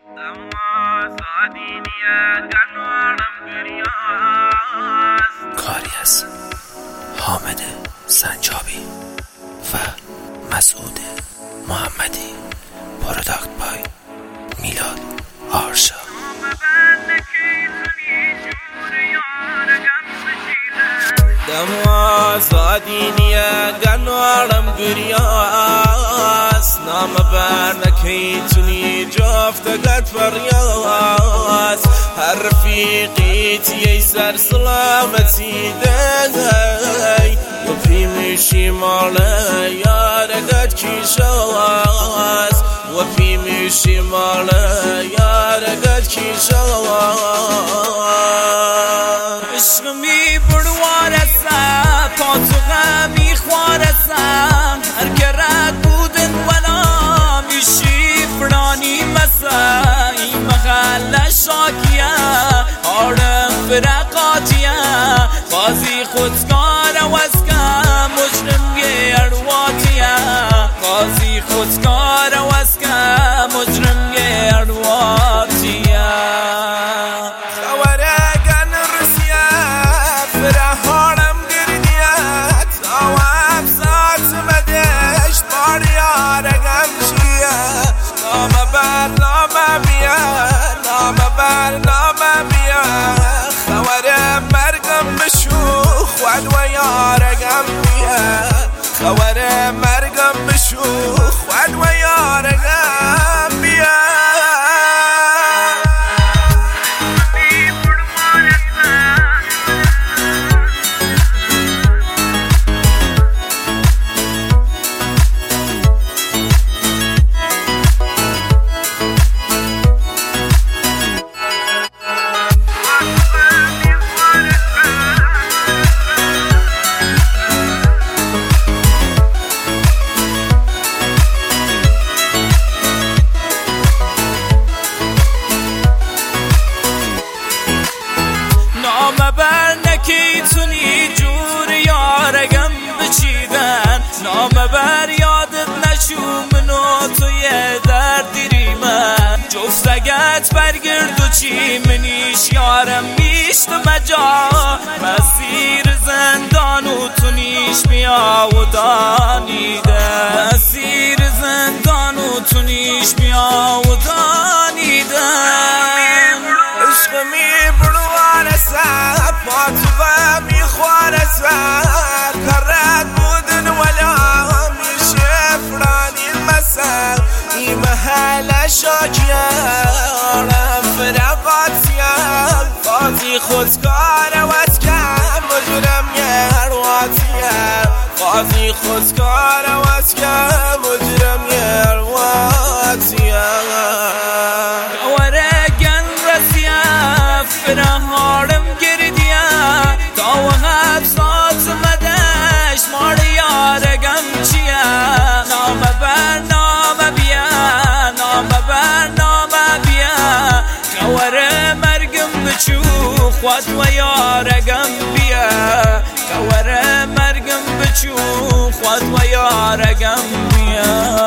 کاری از حامد سنجابی و مسعود محمدی، پروداکت بای میلاد آرشا. دم آزادی نیه گنوارم گریاس، نام بر نکی تونی جافتگت فریاس، هر رفیقی تیی سر سلامتی دی و پیمیشی ماله یارگت کیشاس، و پیمیشی ماله یارگت کیشاس. عشق می بروارسم تا تو غمی خوارسم، هر کرد بودن ولا میشی فرانی مسا، این محل شاکیه آرم فرقاتیه، بازی خودکار وزکم مجرم گرواتیه، بازی خودکار وزکم مجرم گرواتیه. خواره مرگم بشوخ ود و یارگم بیا. نام بر یادت نشو منو توی دردی من، جفتگت برگرد و چی منیش یارم میشت مجا، مسیر زندان و تو نیش بیا و دانیده، مسیر زندان و تو نیش بیا و دانیده. عشق می بروارسم با تو غمی خوارسم، کرد بودن ولا میشه فرانی مسا، این محل شاکیه آرم فرقاتیه، بازی خودکار وزکم مجرم گرواتیه، بازی خودکار وزکم مجرم گرواتیه. دوره گن رسیه فرهارم گردیه، تا و حبسات مدش مار یارگم چیه، نام بر نام بیا، نام بر نام بیا، کوره مرگم بچو خود و یارگم بیا، کوره مرگم بچو خود و یارگم بیا.